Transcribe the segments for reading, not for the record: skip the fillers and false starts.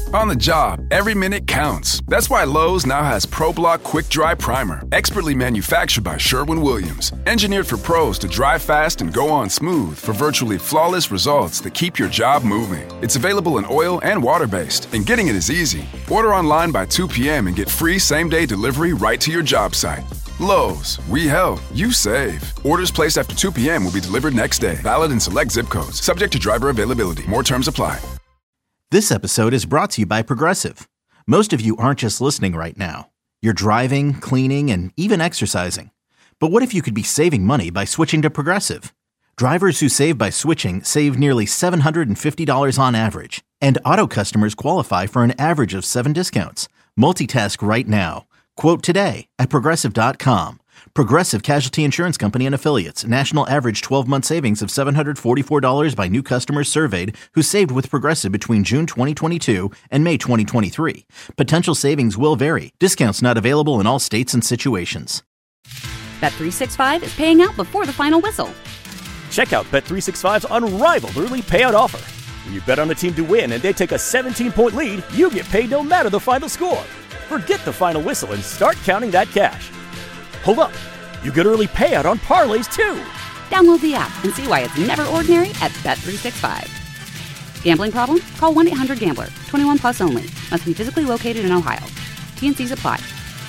On the job, every minute counts. That's why Lowe's now has ProBlock Quick Dry Primer, expertly manufactured by Sherwin-Williams. Engineered for pros to dry fast and go on smooth for virtually flawless results that keep your job moving. It's available in oil and water-based, and getting it is easy. Order online by 2 p.m. and get free same-day delivery right to your job site. Lowe's, we help, you save. Orders placed after 2 p.m. will be delivered next day. Valid in select zip codes. Subject to driver availability. More terms apply. This episode is brought to you by Progressive. Most of you aren't just listening right now. You're driving, cleaning, and even exercising. But what if you could be saving money by switching to Progressive? Drivers who save by switching save nearly $750 on average. And auto customers qualify for an average of 7 discounts. Multitask right now. Quote today at Progressive.com. Progressive Casualty Insurance Company and Affiliates. National average 12-month savings of $744 by new customers surveyed who saved with Progressive between June 2022 and May 2023. Potential savings will vary. Discounts not available in all states and situations. Bet365 is paying out before the final whistle. Check out Bet365's unrivaled early payout offer. When you bet on a team to win and they take a 17-point lead, you get paid no matter the final score. Forget the final whistle and start counting that cash. Hold up. You get early payout on parlays, too. Download the app and see why it's never ordinary at Bet365. Gambling problem? Call 1-800-GAMBLER. 21 plus only. Must be physically located in Ohio. T&Cs apply.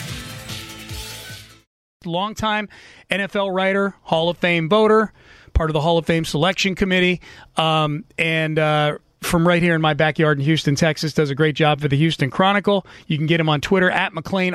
Longtime NFL writer, Hall of Fame voter, part of the Hall of Fame selection committee, and from right here in my backyard in Houston, Texas, does a great job for the Houston Chronicle. You can get him on Twitter at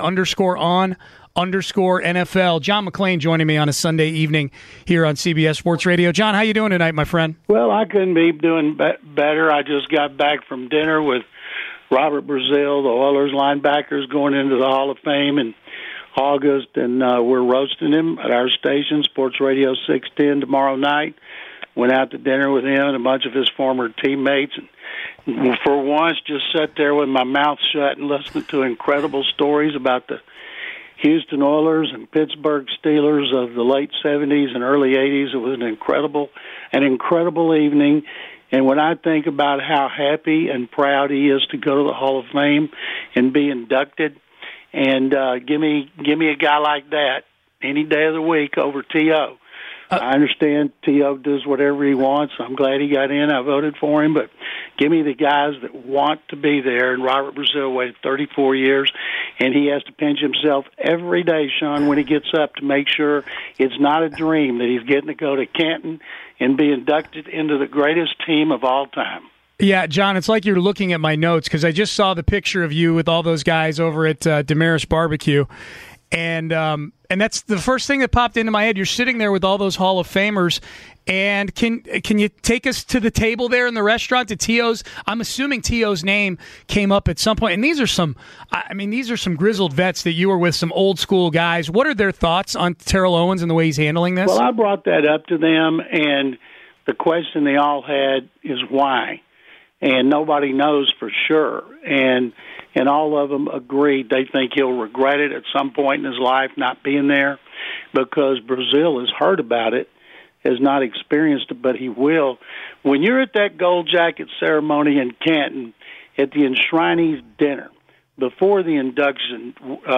McClain_on_NFL. John McClain joining me on a Sunday evening here on CBS Sports Radio. John, how you doing tonight, my friend? Well, I couldn't be doing better. I just got back from dinner with Robert Brazile, the Oilers linebackers, going into the Hall of Fame in August, and we're roasting him at our station, Sports Radio 610, tomorrow night. Went out to dinner with him and a bunch of his former teammates. And for once, just sat there with my mouth shut and listened to incredible stories about the Houston Oilers and Pittsburgh Steelers of the late 70s and early 80s. It was an incredible evening. And when I think about how happy and proud he is to go to the Hall of Fame and be inducted, and give me a guy like that any day of the week over T.O. I understand T.O. does whatever he wants. I'm glad he got in. I voted for him. But give me the guys that want to be there. And Robert Brazile waited 34 years, and he has to pinch himself every day, Sean, when he gets up to make sure it's not a dream that he's getting to go to Canton and be inducted into the greatest team of all time. Yeah, John, it's like you're looking at my notes because I just saw the picture of you with all those guys over at Damaris Barbecue. And that's the first thing that popped into my head. You're sitting there with all those Hall of Famers, and can you take us to the table there in the restaurant to T.O.'s? I'm assuming T.O.'s name came up at some point. And these are some grizzled vets that you were with, some old school guys. What are their thoughts on Terrell Owens and the way he's handling this? Well, I brought that up to them, and the question they all had is why. And nobody knows for sure. And all of them agreed they think he'll regret it at some point in his life not being there, because Brazile has heard about it, has not experienced it, but he will. When you're at that gold jacket ceremony in Canton at the enshrinees dinner before the induction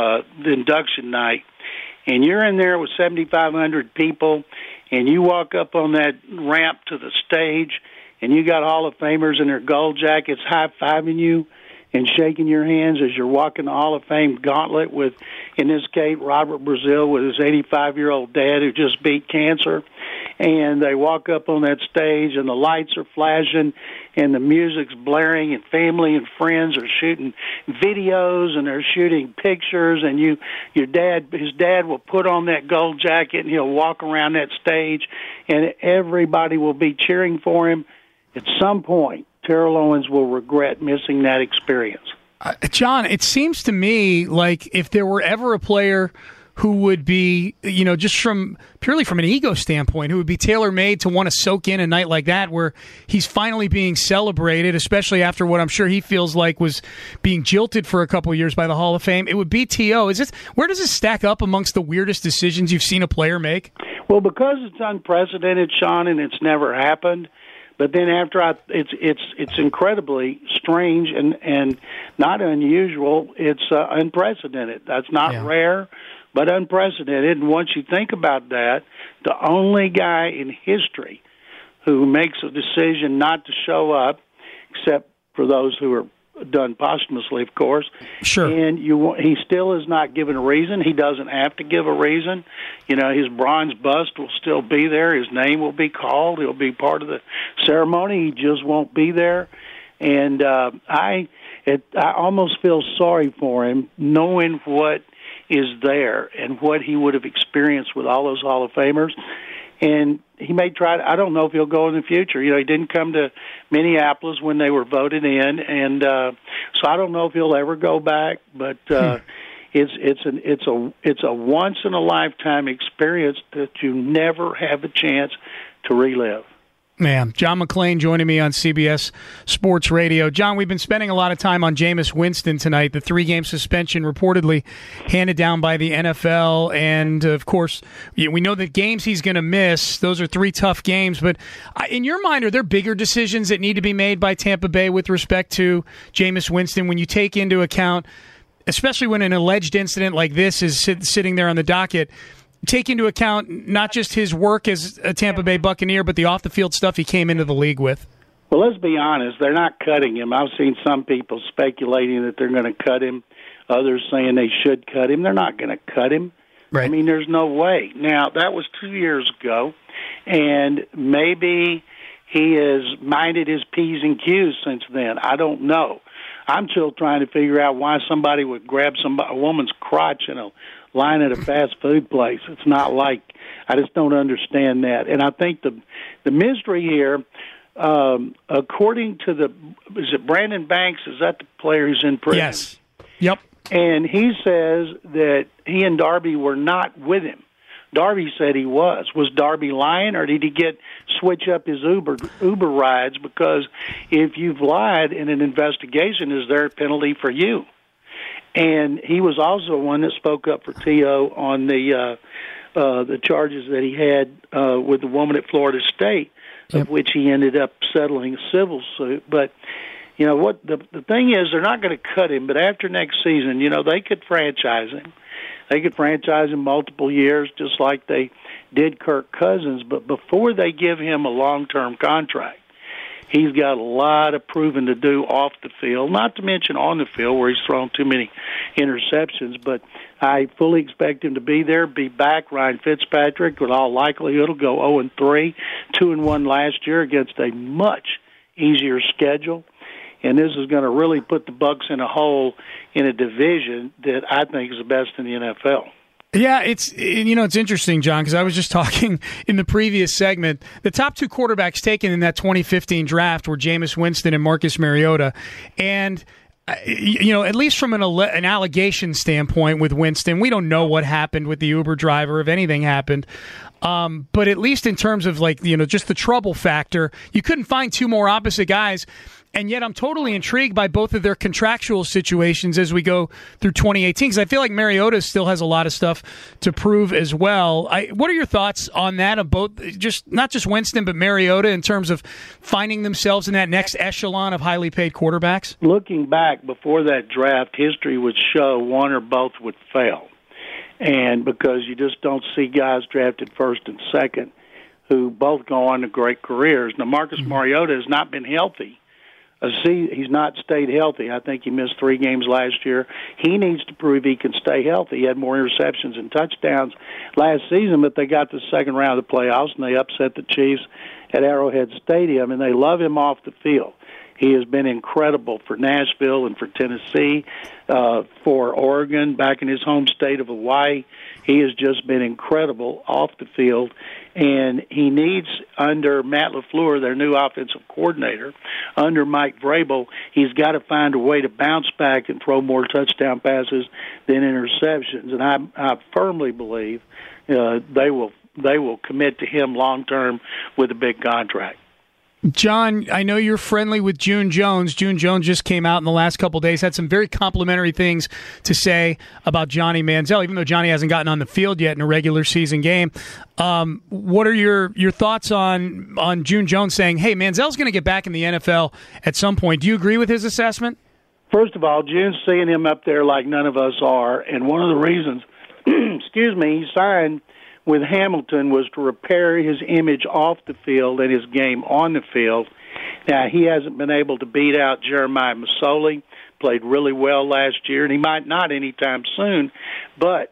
night, and you're in there with 7,500 people, and you walk up on that ramp to the stage, and you got Hall of Famers in their gold jackets high-fiving you and shaking your hands as you're walking the Hall of Fame gauntlet with, in this case, Robert Brazile with his 85-year-old dad who just beat cancer. And they walk up on that stage, and the lights are flashing, and the music's blaring, and family and friends are shooting videos, and they're shooting pictures, and his dad will put on that gold jacket, and he'll walk around that stage, and everybody will be cheering for him. At some point, Terrell Owens will regret missing that experience. John, it seems to me like if there were ever a player who would be, just purely from an ego standpoint, who would be tailor-made to want to soak in a night like that where he's finally being celebrated, especially after what I'm sure he feels like was being jilted for a couple of years by the Hall of Fame, it would be T.O. Where does this stack up amongst the weirdest decisions you've seen a player make? Well, because it's unprecedented, Sean, and it's never happened, But then it's incredibly strange and not unusual. It's unprecedented. That's not rare, but unprecedented. And once you think about that, the only guy in history who makes a decision not to show up, except for those who are done posthumously, of course. Sure. And he still is not given a reason. He doesn't have to give a reason. His bronze bust will still be there. His name will be called. He'll be part of the ceremony. He just won't be there. And I almost feel sorry for him, knowing what is there and what he would have experienced with all those Hall of Famers. And he may try I don't know if he'll go in the future. He didn't come to Minneapolis when they were voted in, and so I don't know if he'll ever go back. But it's a once in a lifetime experience that you never have a chance to relive. Man, John McClain joining me on CBS Sports Radio. John, we've been spending a lot of time on Jameis Winston tonight, the 3-game suspension reportedly handed down by the NFL. And, of course, we know the games he's going to miss. Those are 3 tough games. But in your mind, are there bigger decisions that need to be made by Tampa Bay with respect to Jameis Winston when you take into account, especially when an alleged incident like this is sitting there on the docket, take into account not just his work as a Tampa Bay Buccaneer, but the off-the-field stuff he came into the league with? Well, let's be honest. They're not cutting him. I've seen some people speculating that they're going to cut him, others saying they should cut him. They're not going to cut him. Right. I mean, there's no way. Now, that was 2 years ago, and maybe he has minded his P's and Q's since then. I don't know. I'm still trying to figure out why somebody would grab a woman's crotch in a line at a fast food place. It's not like, I just don't understand that. And I think the mystery here, according to is it Brandon Banks? Is that the player who's in prison? Yes. Yep. And he says that he and Darby were not with him. Darby said he was. Was Darby lying, or did he switch up his Uber rides? Because if you've lied in an investigation, is there a penalty for you? And he was also one that spoke up for T.O. on the charges that he had with the woman at Florida State, of which he ended up settling a civil suit. But what the thing is, they're not going to cut him. But after next season, they could franchise him. They could franchise him multiple years, just like they did Kirk Cousins. But before they give him a long-term contract, he's got a lot of proving to do off the field, not to mention on the field where he's thrown too many interceptions. But I fully expect him to be there, be back. Ryan Fitzpatrick, with all likelihood, will go 0-3, 2-1 last year against a much easier schedule. And this is going to really put the Bucs in a hole in a division that I think is the best in the NFL. Yeah, it's interesting, John, because I was just talking in the previous segment. The top 2 quarterbacks taken in that 2015 draft were Jameis Winston and Marcus Mariota. And, at least from an allegation standpoint with Winston, we don't know what happened with the Uber driver, if anything happened. But at least in terms of, just the trouble factor, you couldn't find 2 more opposite guys. And yet I'm totally intrigued by both of their contractual situations as we go through 2018, because I feel like Mariota still has a lot of stuff to prove as well. What are your thoughts on that, of both, not just Winston, but Mariota, in terms of finding themselves in that next echelon of highly paid quarterbacks? Looking back, before that draft, history would show one or both would fail. And because you just don't see guys drafted first and second who both go on to great careers. Now, Marcus Mariota has not been healthy. He's not stayed healthy. I think he missed 3 games last year. He needs to prove he can stay healthy. He had more interceptions and touchdowns last season, but they got to the second round of the playoffs, and they upset the Chiefs at Arrowhead Stadium, and they love him off the field. He has been incredible for Nashville and for Tennessee, for Oregon, back in his home state of Hawaii. He has just been incredible off the field, and he needs, under Matt LaFleur, their new offensive coordinator, under Mike Vrabel, he's got to find a way to bounce back and throw more touchdown passes than interceptions. And I firmly believe they will commit to him long term with a big contract. John, I know you're friendly with June Jones. June Jones just came out in the last couple of days, had some very complimentary things to say about Johnny Manziel, even though Johnny hasn't gotten on the field yet in a regular season game. What are your thoughts on June Jones saying, hey, Manziel's going to get back in the NFL at some point? Do you agree with his assessment? First of all, June's seeing him up there like none of us are, and one of the reasons, he signed with Hamilton was to repair his image off the field and his game on the field. Now, he hasn't been able to beat out Jeremiah Masoli, played really well last year, and he might not anytime soon. But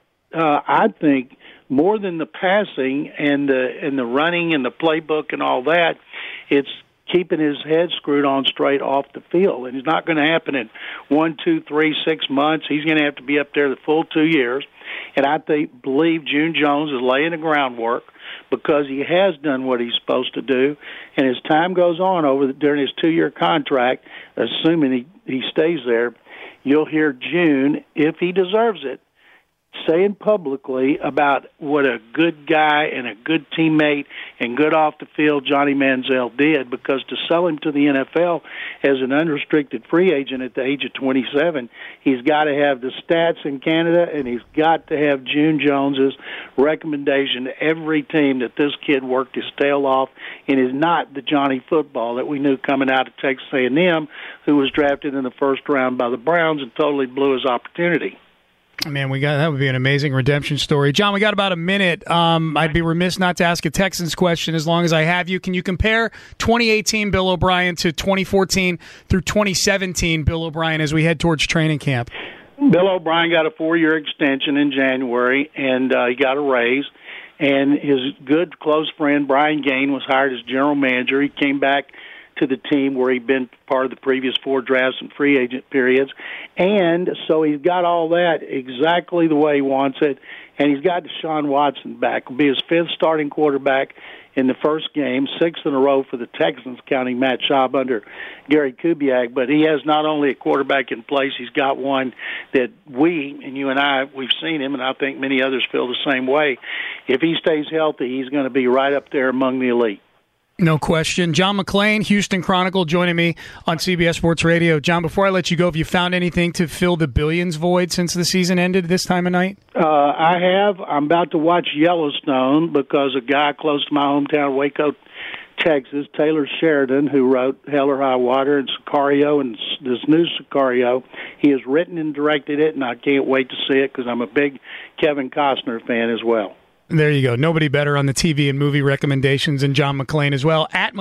I think more than the passing and the running and the playbook and all that, it's keeping his head screwed on straight off the field. And it's not going to happen in 1, 2, 3, 6 months. He's going to have to be up there the full 2 years. And I believe June Jones is laying the groundwork because he has done what he's supposed to do. And as time goes on during his 2-year contract, assuming he stays there, you'll hear June, if he deserves it, saying publicly about what a good guy and a good teammate and good off the field Johnny Manziel did, because to sell him to the NFL as an unrestricted free agent at the age of 27, he's got to have the stats in Canada, and he's got to have June Jones's recommendation to every team that this kid worked his tail off and is not the Johnny football that we knew coming out of Texas A&M, who was drafted in the first round by the Browns and totally blew his opportunity. Man, that would be an amazing redemption story. John, we got about a minute. I'd be remiss not to ask a Texans question as long as I have you. Can you compare 2018 Bill O'Brien to 2014 through 2017 Bill O'Brien as we head towards training camp? Bill O'Brien got a 4-year extension in January, and he got a raise. And his good, close friend, Brian Gaine, was hired as general manager. He came back to the team where he'd been part of the previous 4 drafts and free agent periods. And so he's got all that exactly the way he wants it. And he's got Deshaun Watson back. Will be his 5th starting quarterback in the first game, 6th in a row for the Texans, counting Matt Schaub under Gary Kubiak. But he has not only a quarterback in place, he's got one that we, and you and I, we've seen him, and I think many others feel the same way. If he stays healthy, he's going to be right up there among the elite. No question. John McClain, Houston Chronicle, joining me on CBS Sports Radio. John, before I let you go, have you found anything to fill the Billions void since the season ended this time of night? I have. I'm about to watch Yellowstone because a guy close to my hometown, Waco, Texas, Taylor Sheridan, who wrote Hell or High Water and Sicario and this new Sicario, he has written and directed it, and I can't wait to see it because I'm a big Kevin Costner fan as well. There you go. Nobody better on the TV and movie recommendations than John McClain as well. At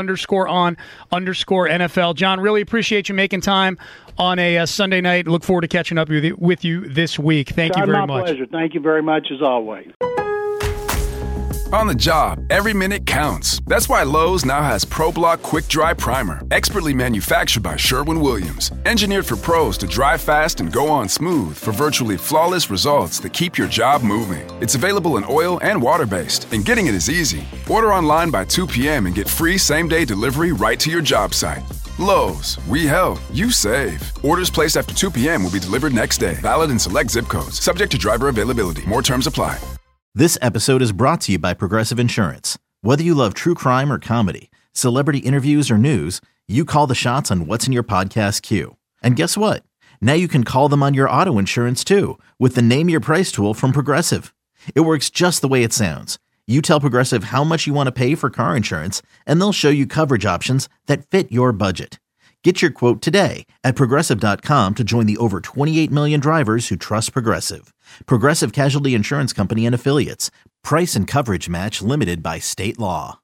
McClain_on_NFL. John, really appreciate you making time on a Sunday night. Look forward to catching up with you this week. Thank you very much. My pleasure. Thank you very much as always. On the job, every minute counts. That's why Lowe's now has ProBlock Quick Dry Primer, expertly manufactured by Sherwin-Williams. Engineered for pros to dry fast and go on smooth for virtually flawless results that keep your job moving. It's available in oil and water-based, and getting it is easy. Order online by 2 p.m. and get free same-day delivery right to your job site. Lowe's, we help, you save. Orders placed after 2 p.m. will be delivered next day. Valid in select zip codes. Subject to driver availability. More terms apply. This episode is brought to you by Progressive Insurance. Whether you love true crime or comedy, celebrity interviews or news, you call the shots on what's in your podcast queue. And guess what? Now you can call them on your auto insurance too with the Name Your Price tool from Progressive. It works just the way it sounds. You tell Progressive how much you want to pay for car insurance, and they'll show you coverage options that fit your budget. Get your quote today at Progressive.com to join the over 28 million drivers who trust Progressive. Progressive Casualty Insurance Company and Affiliates. Price and coverage match limited by state law.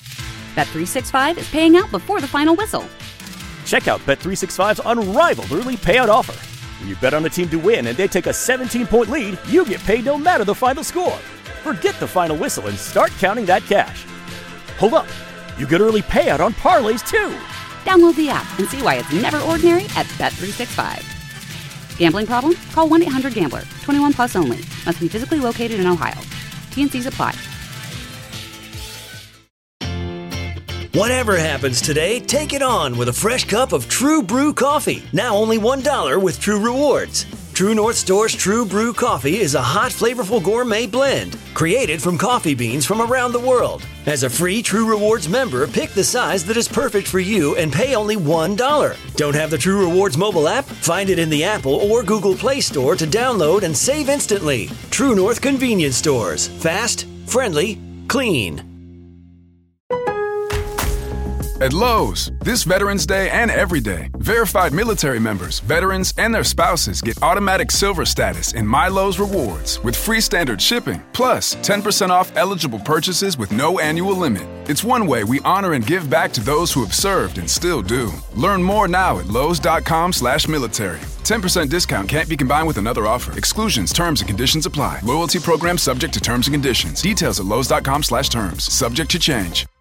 Bet365 is paying out before the final whistle. Check out Bet365's unrivaled early payout offer. When you bet on a team to win and they take a 17-point lead, you get paid no matter the final score. Forget the final whistle and start counting that cash. Hold up. You get early payout on parlays too. Download the app and see why it's never ordinary at Bet365. Gambling problem? Call 1-800-GAMBLER. 21 plus only. Must be physically located in Ohio. T&Cs apply. Whatever happens today, take it on with a fresh cup of True Brew coffee. Now only $1 with True Rewards. True North Store's True Brew Coffee is a hot, flavorful gourmet blend created from coffee beans from around the world. As a free True Rewards member, pick the size that is perfect for you and pay only $1. Don't have the True Rewards mobile app? Find it in the Apple or Google Play Store to download and save instantly. True North Convenience Stores. Fast, friendly, clean. At Lowe's, this Veterans Day and every day, verified military members, veterans, and their spouses get automatic silver status in My Lowe's Rewards with free standard shipping, plus 10% off eligible purchases with no annual limit. It's one way we honor and give back to those who have served and still do. Learn more now at lowes.com/military. 10% discount can't be combined with another offer. Exclusions, terms, and conditions apply. Loyalty program subject to terms and conditions. Details at lowes.com/terms. Subject to change.